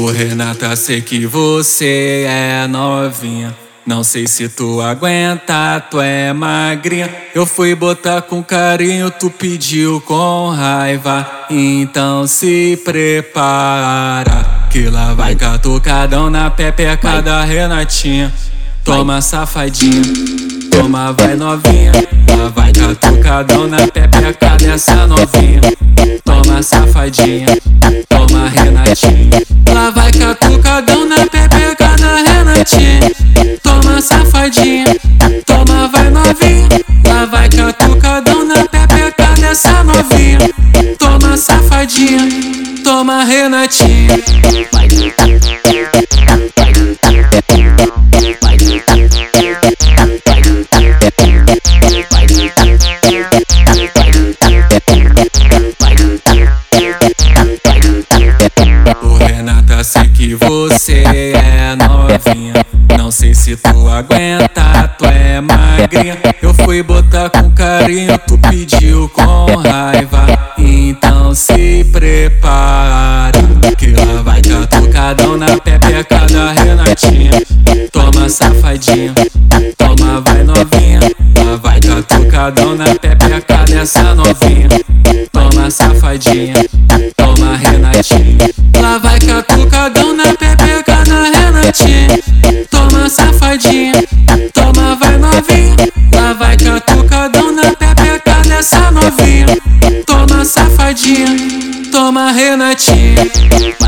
Ô Renata, sei que você é novinha, não sei se tu aguenta, tu é magrinha. Eu fui botar com carinho, tu pediu com raiva. Então se prepara, que lá vai catucadão na pepeca da Renatinha. Toma safadinha, toma vai novinha. Lá vai catucadão na pepeca dessa novinha. Toma safadinha, toma Renatinha. Lá vai catucadão na pepeca da Renatinha. Toma safadinha, toma vai novinha. Lá vai catucadão na pepeca dessa novinha. Toma safadinha, toma Renatinha. Ô Renata, sei que você é novinha, não sei se tu aguenta, tu é magrinha. Eu fui botar com carinho, tu pediu com raiva. Então se prepara, que lá vai catucadão na pepeca da Renatinha. Toma safadinha, toma vai novinha. Lá vai catucadão na pepeca dessa novinha. Toma safadinha, toma Renatinha. Lá vai catucadão na pepeca da Renatinha. Toma safadinha, toma vai novinha. Lá vai catucadão na pepeca dessa novinha. Toma safadinha, toma Renatinha.